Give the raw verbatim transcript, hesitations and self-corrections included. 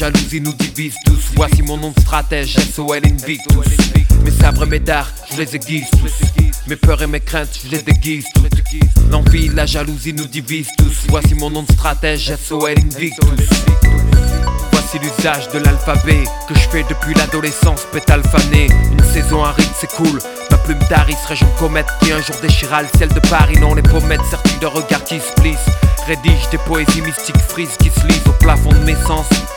jalousie nous divise tous. Voici mon nom de stratège, S O L Invictus. Mes sabres et mes dards, je les aiguise tous. Mes peurs et mes craintes, je les déguise toutes. L'envie, la jalousie nous divise tous. Voici mon nom de stratège, S O L Invictus. Voici l'usage de l'alphabet que je fais depuis l'adolescence, pétale fanée. Une saison aride, c'est cool. Ma plume d'Aris, région comète qui un jour déchira le ciel de Paris. Non, les pommettes serties de regards qui se plissent. Rédige des poésies mystiques frises qui se lisent au plafond de mes sens.